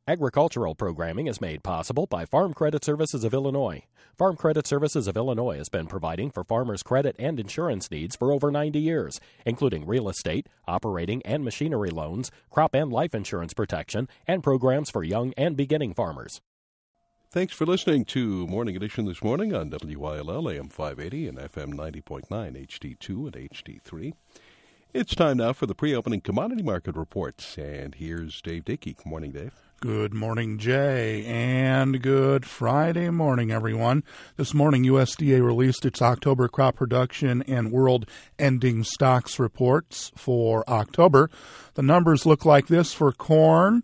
Agricultural programming is made possible by Farm Credit Services of Illinois. Farm Credit Services of Illinois has been providing for farmers' credit and insurance needs for over 90 years, including real estate, operating and machinery loans, crop and life insurance protection, and programs for young and beginning farmers. Thanks for listening to Morning Edition this morning on WYLL AM 580 and FM 90.9 HD2 and HD3. It's time now for the pre-opening commodity market reports, and here's Dave Dickey. Good morning, Dave. Good morning, Jay, and good Friday morning, everyone. This morning, USDA released its October crop production and world ending stocks reports for October. The numbers look like this for corn.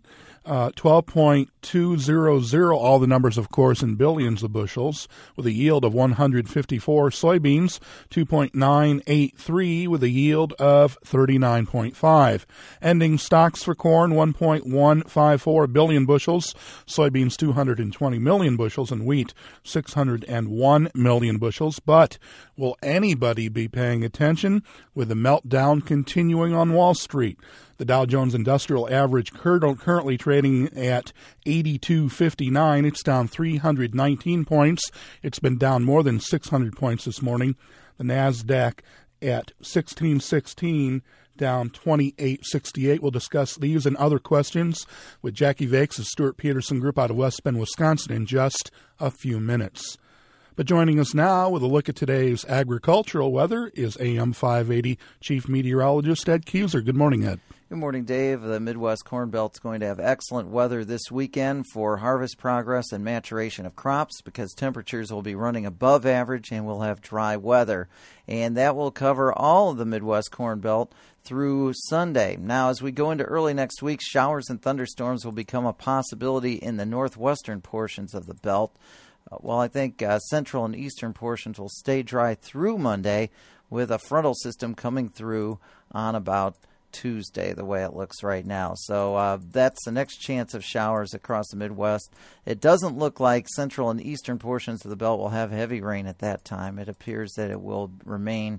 12.200, all the numbers, of course, in billions of bushels, with a yield of 154. Soybeans, 2.983, with a yield of 39.5. Ending stocks for corn, 1.154 billion bushels. Soybeans, 220 million bushels. And wheat, 601 million bushels. But will anybody be paying attention with the meltdown continuing on Wall Street? The Dow Jones Industrial Average currently trading at 82.59. It's down 319 points. It's been down more than 600 points this morning. The NASDAQ at 1616, down 28.68. We'll discuss these and other questions with Jackie Vakes of Stuart Peterson Group out of West Bend, Wisconsin in just a few minutes. But joining us now with a look at today's agricultural weather is AM 580 Chief Meteorologist Ed Keyser. Good morning, Ed. Good morning, Dave. The Midwest Corn Belt's going to have excellent weather this weekend for harvest progress and maturation of crops because temperatures will be running above average and we'll have dry weather. And that will cover all of the Midwest Corn Belt through Sunday. Now, as we go into early next week, showers and thunderstorms will become a possibility in the northwestern portions of the belt. While I think central and eastern portions will stay dry through Monday with a frontal system coming through on about Tuesday, the way it looks right now. So that's the next chance of showers across the Midwest. It doesn't look like central and eastern portions of the belt will have heavy rain at that time. It appears that it will remain,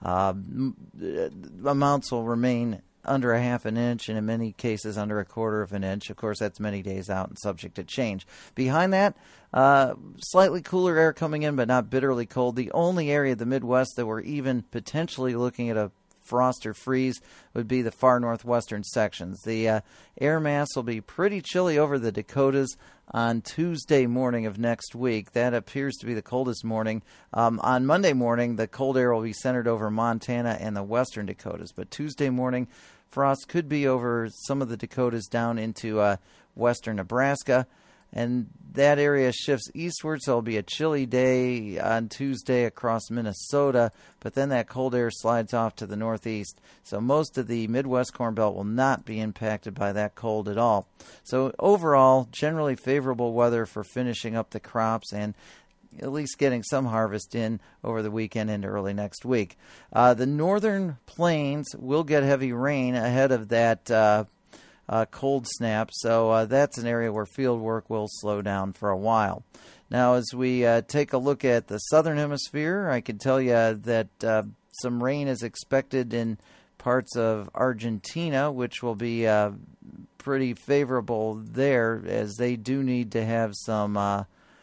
amounts will remain under a half an inch and in many cases under a quarter of an inch. Of course, that's many days out and subject to change. Behind that, slightly cooler air coming in, but not bitterly cold. The only area of the Midwest that we're even potentially looking at a frost or freeze would be the far northwestern sections. The air mass will be pretty chilly over the Dakotas on Tuesday morning of next week. That appears to be the coldest morning. On Monday morning, the cold air will be centered over Montana and the western Dakotas. But Tuesday morning, frost could be over some of the Dakotas down into western Nebraska. And that area shifts eastward, so it'll be a chilly day on Tuesday across Minnesota, but then that cold air slides off to the northeast. So most of the Midwest Corn Belt will not be impacted by that cold at all. So overall, generally favorable weather for finishing up the crops and at least getting some harvest in over the weekend into early next week. The northern plains will get heavy rain ahead of that cold snap, so that's an area where field work will slow down for a while. Now, as we take a look at the southern hemisphere, I can tell you that some rain is expected in parts of Argentina, which will be pretty favorable there, as they do need to have some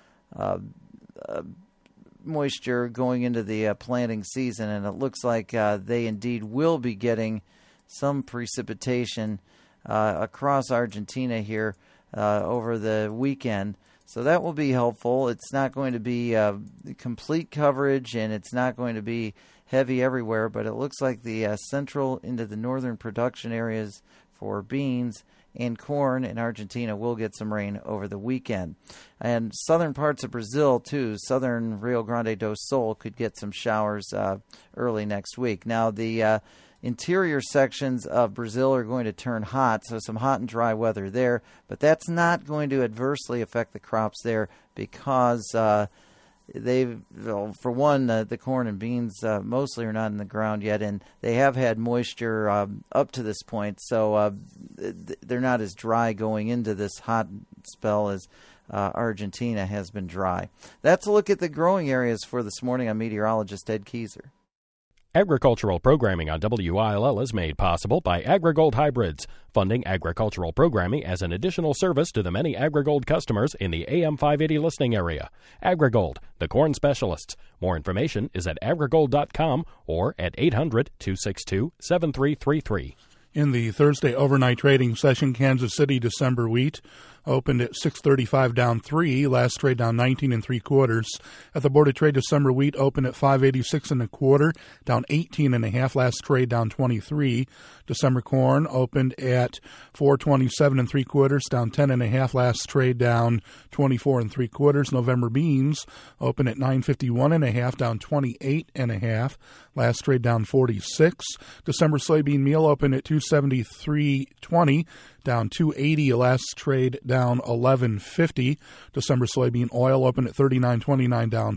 moisture going into the planting season, and it looks like they indeed will be getting some precipitation across Argentina here over the weekend. So that will be helpful. It's not going to be complete coverage, and it's not going to be heavy everywhere, but it looks like the central into the northern production areas for beans and corn in Argentina will get some rain over the weekend. And southern parts of Brazil, too, southern Rio Grande do Sul could get some showers early next week. Now, the interior sections of Brazil are going to turn hot, so some hot and dry weather there, but that's not going to adversely affect the crops there because for one, the corn and beans mostly are not in the ground yet, and they have had moisture up to this point, so they're not as dry going into this hot spell as Argentina has been dry. That's a look at the growing areas for this morning. I'm meteorologist Ed Keyser. Agricultural programming on WILL is made possible by AgriGold Hybrids, funding agricultural programming as an additional service to the many AgriGold customers in the AM 580 listening area. AgriGold, the corn specialists. More information is at agrigold.com or at 800-262-7333. In the Thursday overnight trading session, Kansas City December wheat opened at 635 down 3, last trade down 19 3/4. At the Board of Trade, December wheat opened at 586 1/4, down 18 1/2, last trade down 23. December corn opened at 427 3/4, down 10 1/2, last trade down 24 3/4. November beans opened at 951 1/2, down 28 1/2, last trade down 46. December soybean meal opened at 273.20, down 280, last trade down 11.50. December soybean oil opened at 39.29, down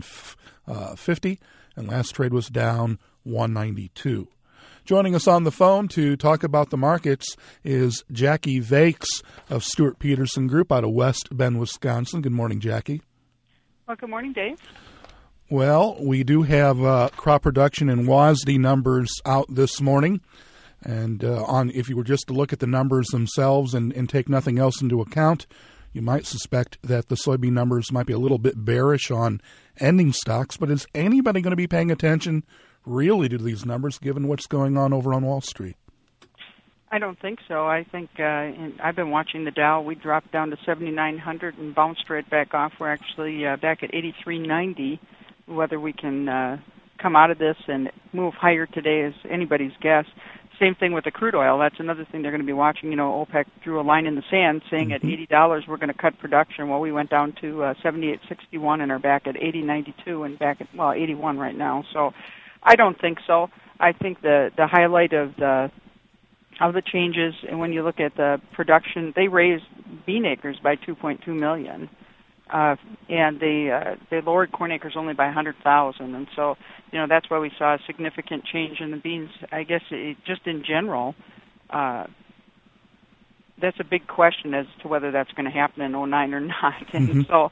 50, and last trade was down 192. Joining us on the phone to talk about the markets is Jackie Vakes of Stuart Peterson Group out of West Bend, Wisconsin. Good morning, Jackie. Well, good morning, Dave. Well, we do have crop production and WASDE numbers out this morning. And if you were just to look at the numbers themselves and take nothing else into account, you might suspect that the soybean numbers might be a little bit bearish on ending stocks. But is anybody going to be paying attention really to these numbers given what's going on over on Wall Street? I don't think so. I think I've been watching the Dow. We dropped down to 7,900 and bounced right back off. We're actually back at 83.90. Whether we can come out of this and move higher today is anybody's guess. Same thing with the crude oil. That's another thing they're going to be watching. You know, OPEC drew a line in the sand saying at $80 we're going to cut production. Well, we went down to 78.61 and are back at 80.92 and back at, 81 right now. So I don't think so. I think the highlight of the changes, and when you look at the production, they raised bean acres by 2.2 million. And they lowered corn acres only by 100,000, and so that's why we saw a significant change in the beans. I guess just in general, that's a big question as to whether that's going to happen in 2009 or not. And so,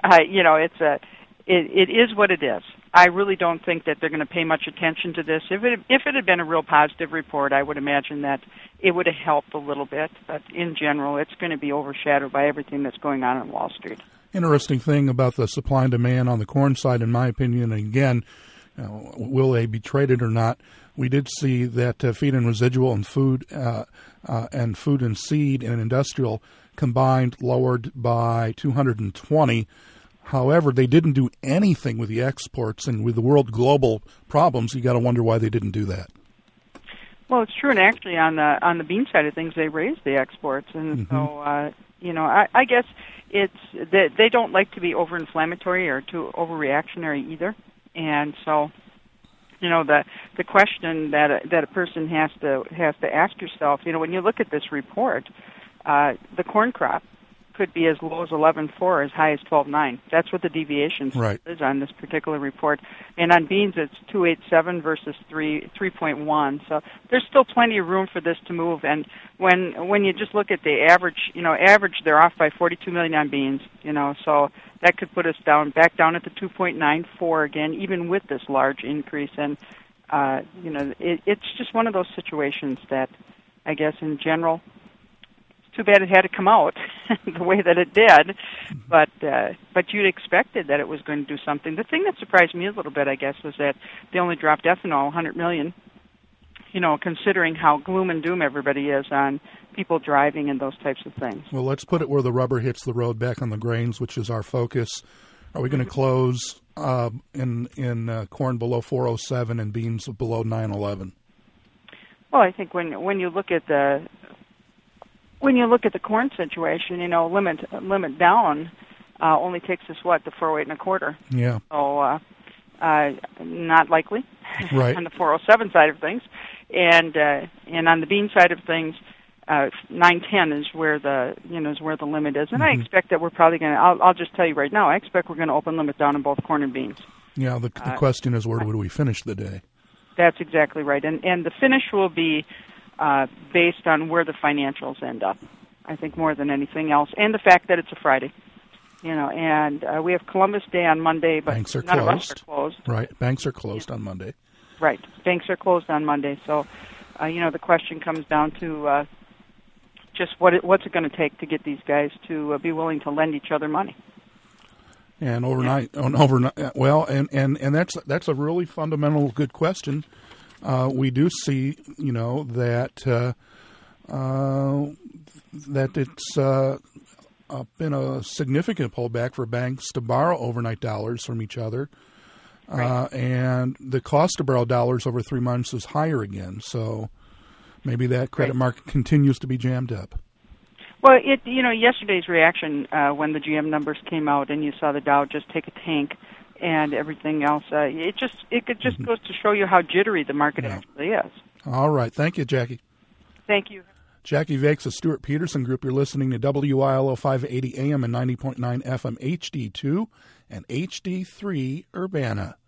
it is what it is. I really don't think that they're going to pay much attention to this. If it had been a real positive report, I would imagine that it would have helped a little bit. But in general, it's going to be overshadowed by everything that's going on Wall Street. Interesting thing about the supply and demand on the corn side, in my opinion, and again, will they be traded or not? We did see that feed and residual and food and seed and industrial combined lowered by 220. However, they didn't do anything with the exports, and with the world global problems, you got to wonder why they didn't do that. Well, it's true, and actually on the bean side of things, they raised the exports, and so I guess it's that they don't like to be over-inflammatory or too overreactionary either, and so the question that a person has to ask yourself, when you look at this report, the corn crop could be as low as 11.4 or as high as 12.9. That's what the deviation is on this particular report. And on beans, it's 2.87 versus 3.1. So there's still plenty of room for this to move. And when you just look at the average, they're off by 42 million on beans. So that could put us back down at the 2.94 again, even with this large increase. And it's just one of those situations that I guess in general. Too bad it had to come out the way that it did, but you'd expected that it was going to do something. The thing that surprised me a little bit, I guess, was that they only dropped ethanol 100 million, considering how gloom and doom everybody is on people driving and those types of things. Well, let's put it where the rubber hits the road, back on the grains, which is our focus. Are we going to close in corn below 407 and beans below 911? Well, I think when you look at the corn situation, limit down only takes us to 408 1/4. Yeah. So not likely. Right. On the 407 side of things, and on the bean side of things, 910 is where the limit is, and I expect that we're probably going to. I'll just tell you right now, I expect we're going to open limit down in both corn and beans. Yeah. The question is, where do we finish the day? That's exactly right, and the finish will be. Based on where the financials end up, I think more than anything else, and the fact that it's a Friday, and we have Columbus Day on Monday, but banks are none closed. of us are closed. Right, banks are closed on Monday. Right. Banks are closed on Monday, so the question comes down to just what's it going to take to get these guys to be willing to lend each other money. And overnight, well, and that's a really fundamental good question. We do see, that it's been a significant pullback for banks to borrow overnight dollars from each other. Right. And the cost to borrow dollars over 3 months is higher again. So maybe that credit market continues to be jammed up. Well, yesterday's reaction when the GM numbers came out and you saw the Dow just take a tank and everything else, it just goes to show you how jittery the market actually is. All right. Thank you, Jackie. Thank you. Jackie Vakes of Stuart Peterson Group. You're listening to WILO 580 AM and 90.9 FM HD2 and HD3 Urbana.